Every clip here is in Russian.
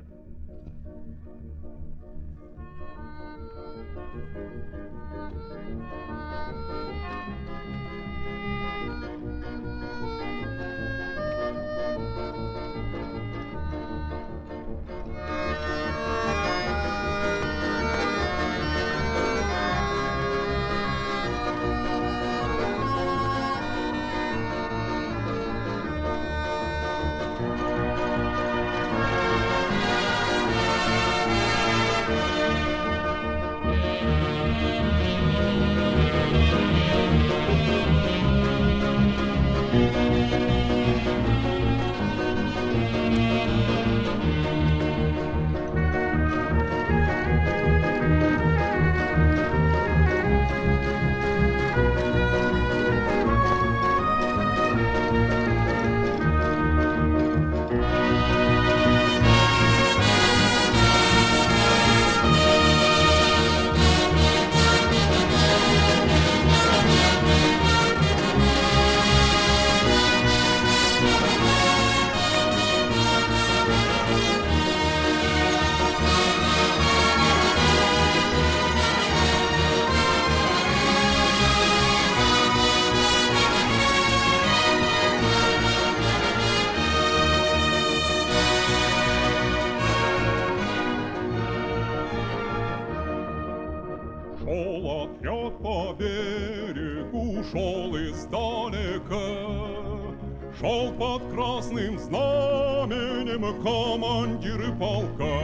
Шел отряд по берегу, шел издалека, шел под красным знаменем командир полка.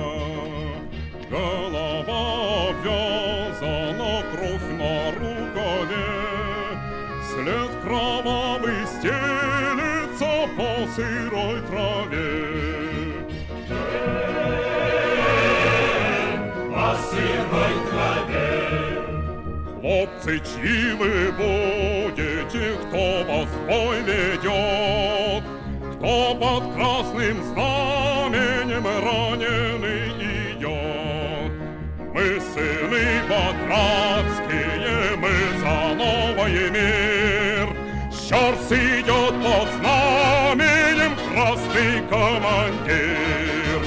Голова обвязана, кровь на рукаве, след кровавый стелется по сырой траве. По сырой траве. Хлопцы, чьи вы будете, кто вас в бой ведет, кто под красным знаменем раненый идет? Мы сыны батрацкие, мы за новый мир. Щорс идет под знаменем красный командир.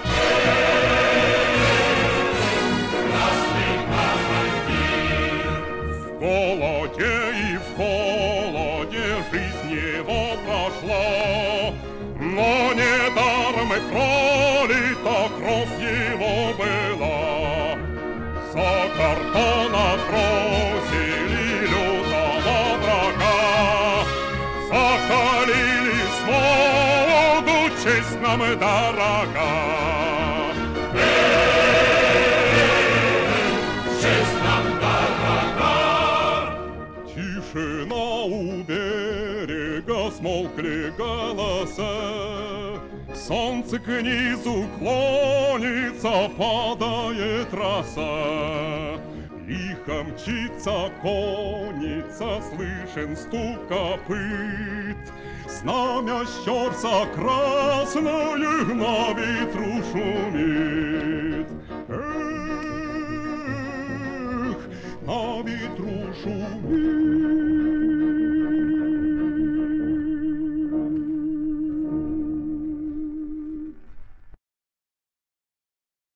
В голоде и в холоде жизнь его прошла, но недаром и пролита кровь его была. За картон отбросили лютого врага, закалили с молоду, честь нам дорога. Тишина у берега, смолкли голоса, солнце к низу клонится, падает роса. Лихо мчится конница, слышен стук копыт, знамя Щорса красное на ветру шумит. Эх, на ветру шумит.